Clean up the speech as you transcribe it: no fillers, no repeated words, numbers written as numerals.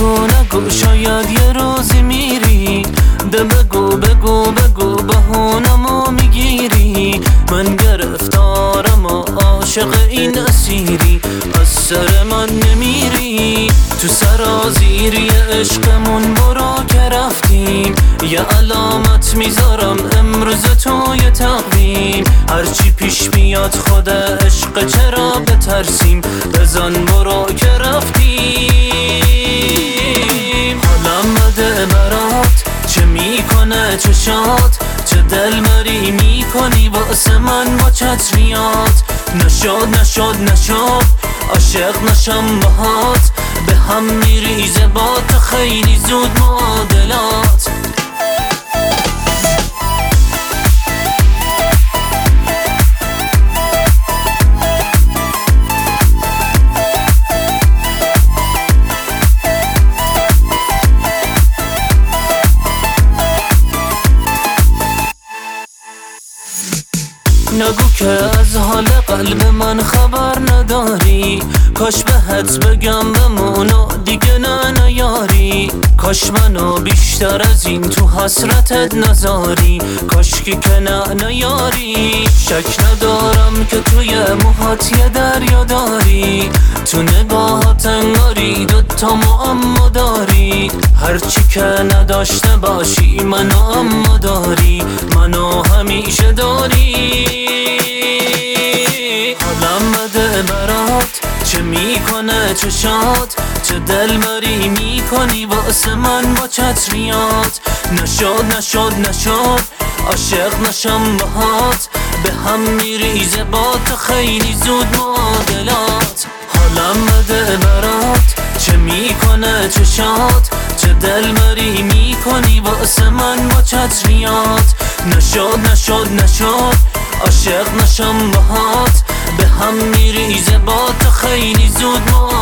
نگو شاید یه روزی میری، ده بگو بهونمو میگیری. من گرفتارم و عاشق این اسیری، از سر من نمیری. تو سرازیری عشقمون برو که رفتیم، یه علامت میذارم امروز توی تقویم. هرچی پیش میاد خود عشق چرا بترسیم، بزن برو که رفتیم. حالم بده برات چه میکنه چشات، چه دل مری میکنی واسه من با چتریات. نشد عاشق نشم باهات، به هم میریزه با تو خیلی زود معادلات. نگو که از حال قلب من خبر نداری، کاش بهت بگم بمونو دیگه نیاری. کاش منو بیشتر از این تو حسرتت نذاری، کاش که نیاری. شک ندارم که توی موهات یه دریا داری، تو نگاهات انگاری دوتا معما داری. هرچی که نداشته باشی منو اما داری، منو همیشه داری. حالم بده برات چه میکنه چشات، چه دل مری میکنی واسه من با چتریات. نشد عاشق نشم باهات، به هم میریزه با تو خیلی زود معادلات. حالم بده برات چه میکنه چشات، چه دل مری میکنی واسه من با چتریات. نشد عاشق نشم باهات، به هم میریزه با تو خیلی زود معادلات.